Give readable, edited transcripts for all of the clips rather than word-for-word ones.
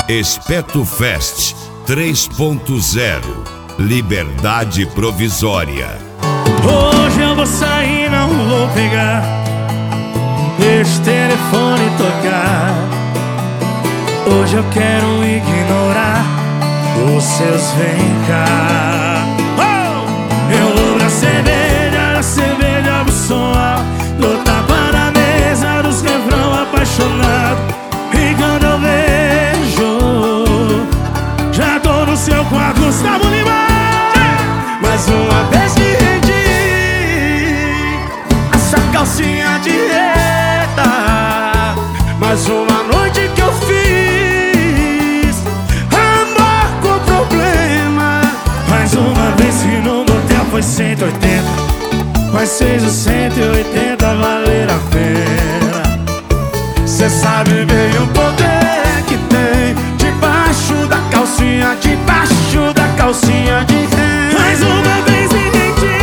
Espeto Fest 3.0. Liberdade provisória. Hoje eu vou sair, não vou pegar. Deixa o telefone tocar. Hoje eu quero ignorar os seus vem cá. Eu vou pra cerveja do som alto, dou tapa na mesa dos refrão apaixonado. E quando eu vejo, já tô no seu quarto, Gustavo Lima. Mais uma vez me rendi, essa calcinha de reta. Mais uma noite que eu fiz amor com problema. Mais uma vez que no motel foi 180, mas fez os 180 valer a pena. Cê sabe bem o poder que tem debaixo da calcinha, debaixo da calcinha de renda. Mais uma vez me entendi,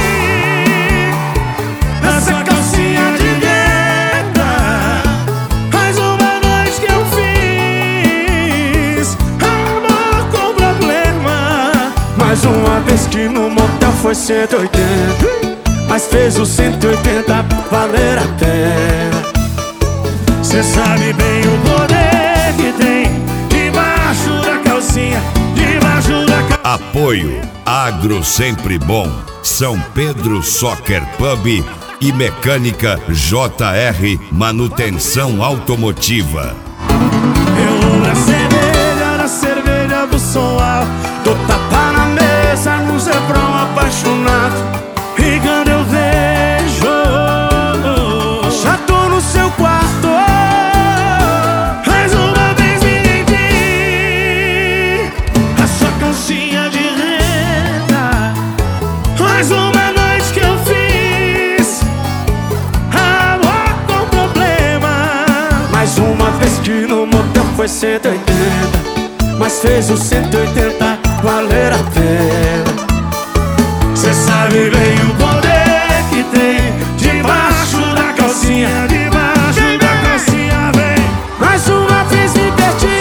essa calcinha de renda. Mais uma noite que eu fiz amor com problema. Mais uma vez que no motel foi 180, mas fez os 180 valer a pena. Cê sabe bem o poder que tem debaixo da calcinha, debaixo da calcinha. Apoio Agro Sempre Bom, São Pedro Soccer Pub e Mecânica JR Manutenção Automotiva. Eu vou na cerveja do som alto, dou tapa na mesa nos refrão apaixonado. E quando eu vejo, já tô no seu quarto. Mais uma vez me rendi, a sua calcinha de renda. Mais uma noite que eu fiz amor com problema. Mais uma vez que no motel foi 180, mas fez os 180 valer a pena. Cê sabe bem o poder que tem debaixo da calcinha, debaixo da calcinha, vem. Mais uma vez me perdi,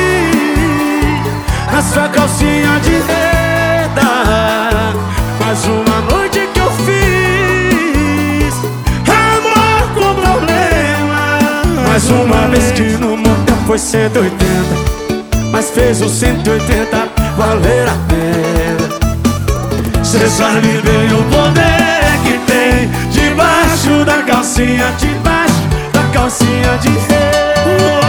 a sua calcinha de renda. Mais uma noite que eu fiz amor com problema. Mais uma vez que no motel foi 180, mas fez os 180 valer a pena. Cê sabe bem o poder que tem debaixo da calcinha, debaixo da calcinha de renda.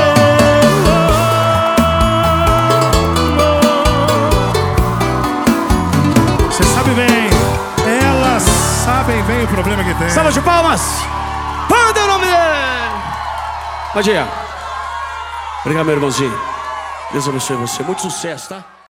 Cê sabe bem, elas sabem bem o problema que tem. Salva de palmas! Manda o nome dele! Bom dia. Obrigado, meu irmãozinho. Deus abençoe você. Muito sucesso, tá?